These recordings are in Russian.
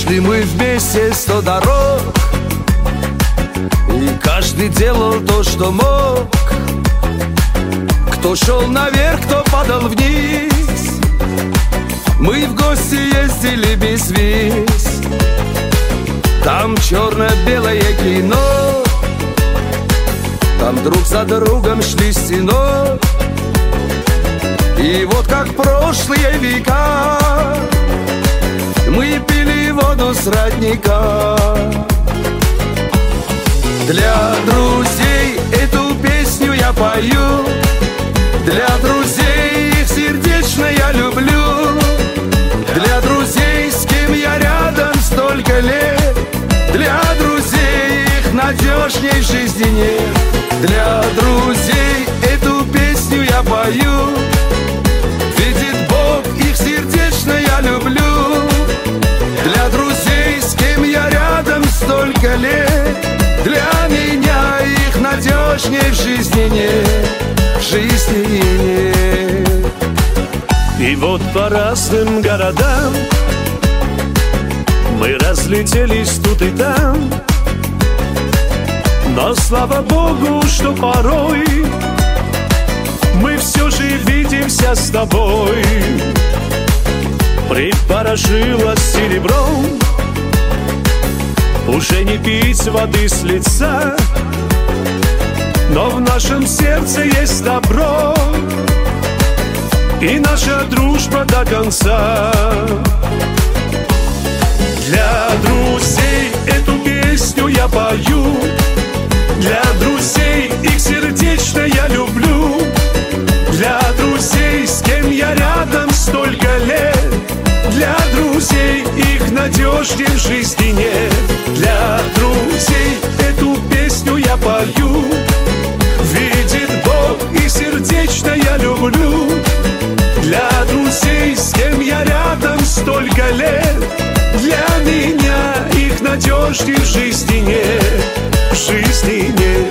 Прошли мы вместе 100 дорог, и каждый делал то, что мог. Кто шел наверх, кто падал вниз. Мы в гости ездили без виз. Там черно-белое кино, там друг за другом шли стеной. И вот как прошлые века мы пили воду с родника. Для друзей эту песню я пою, для друзей их сердечно я люблю, для друзей, с кем я рядом столько лет, для друзей их надежней в жизни нет. Для друзей эту песню я пою, видит Бог, их сердечно я люблю, для друзей, с кем я рядом столько лет, для меня их надежней в жизни нет, в жизни нет. И вот по разным городам мы разлетелись тут и там, но слава Богу, что порой мы все же видимся с тобой. Припорожило серебром уже не пить воды с лица, но в нашем сердце есть добро и наша дружба до конца. Для друзей эту песню я пою, для друзей их сердечно я люблю, для друзей, с кем я рядом столько лет, для друзей их надежнее в жизни нет. Для друзей эту песню я пою, видит Бог, и сердечно я люблю, для друзей, с кем я рядом столько лет, для меня их надежнее в жизни нет, в жизни нет.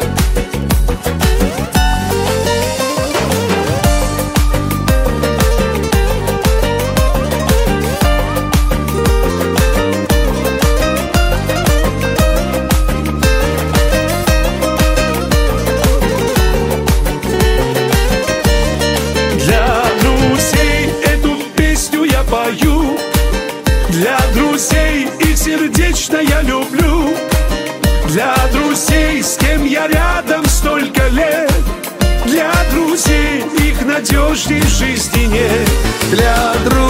Для друзей их сердечно я люблю, для друзей, с кем я рядом столько лет, для друзей их надежней в жизни нет. Для друзей